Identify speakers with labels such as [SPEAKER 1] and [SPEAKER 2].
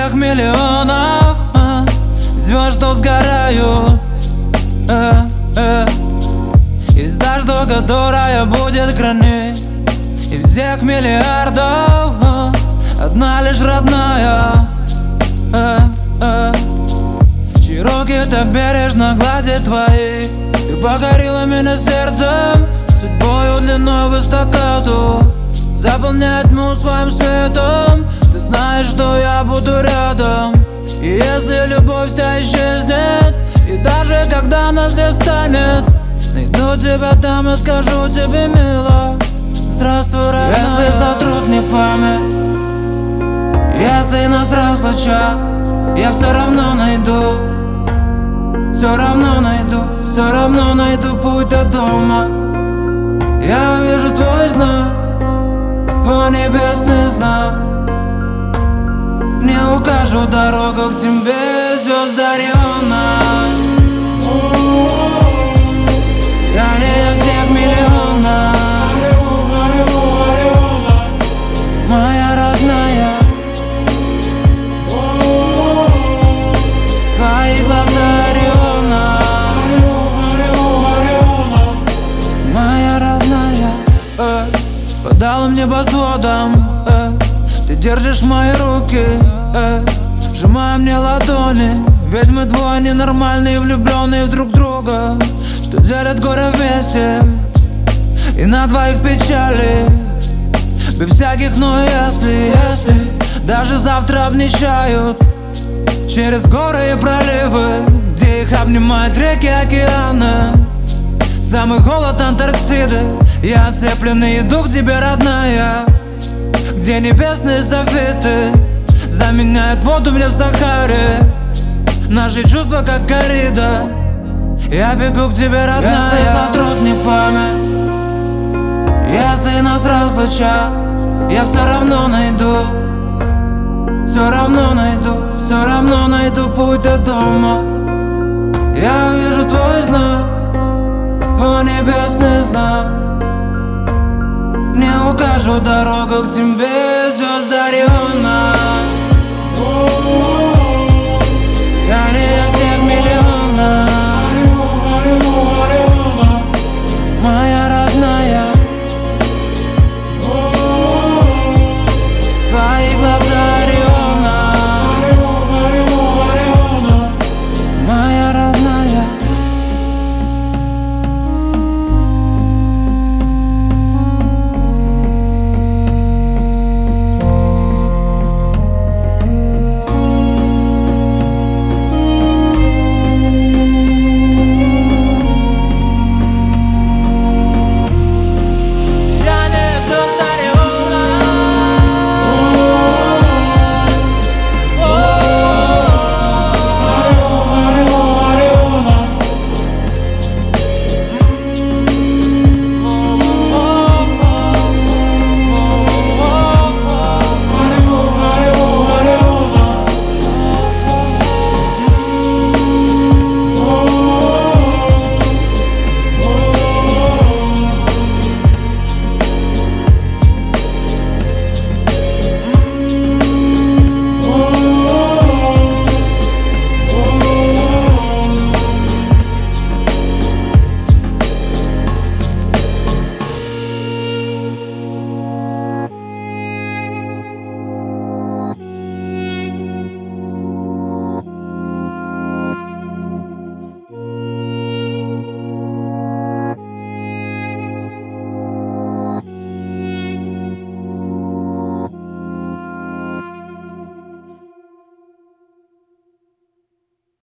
[SPEAKER 1] всех миллионов звезд, что сгорают. Из дождя, которая будет хранить. Из всех миллиардов одна лишь родная, чьи руки так бережно гладят твои. Ты покорила меня сердцем, судьбою длиной в стаккату, заполняет тьму своим светом. Ты знаешь, что я буду рядом. И если любовь вся исчезнет, и даже когда нас не станет, найду тебя там и скажу тебе, мило, здравствуй, родная. Если сотрут мне память, если нас разлучат, я все равно найду, все равно найду, все равно найду путь до дома. Я вижу твой знак, твой небесный знак. Мне укажу дорогу к тебе звезд Ориона. Я не из всех миллионов, моя родная. Твои глаза Ориона, моя родная. Подала мне небосводом, ты держишь мои руки, сжимая мне ладони. Ведь мы двое ненормальные, влюбленные в друг друга, что делят горе вместе и на двоих печали. Без всяких но если даже завтра обнищают через горы и проливы, где их обнимают реки, океаны. Самый холод Антарктиды, я ослепленный иду к тебе, родная, где небесные софиты заменяют воду мне в Сахаре. Наши чувства как коррида, я бегу к тебе, родная. Если сотрут мне память, если нас разлучат, я все равно найду, все равно найду, все равно найду путь до дома. Я вижу твой знак, твой небесный знак. Мне укажу дорогу к тебе звезд Ориона.